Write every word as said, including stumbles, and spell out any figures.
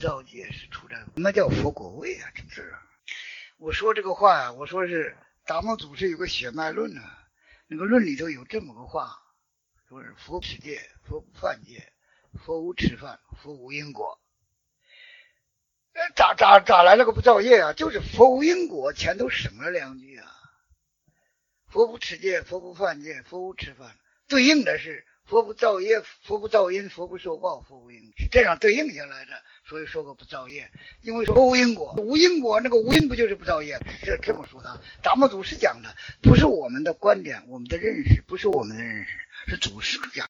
造业是出在什么叫佛果位啊？真是我说这个话呀、啊，我说是达摩祖师有个血脉论啊，那个论里头有这么个话，说是佛持戒，佛不犯戒，佛无吃饭，佛无因果。咋咋咋来了个不造业啊？就是佛无因果，前头省了两句啊。佛不持戒，佛不犯戒，佛无吃饭，对应的是佛不造业，佛不造因，佛不受报，佛无因，是这样对应下来的。所以说个不造业，因为说无因果，无因果那个无因不就是不造业？是这么说的。达摩祖师讲的不是我们的观点，我们的认识不是我们的认识，是祖师讲。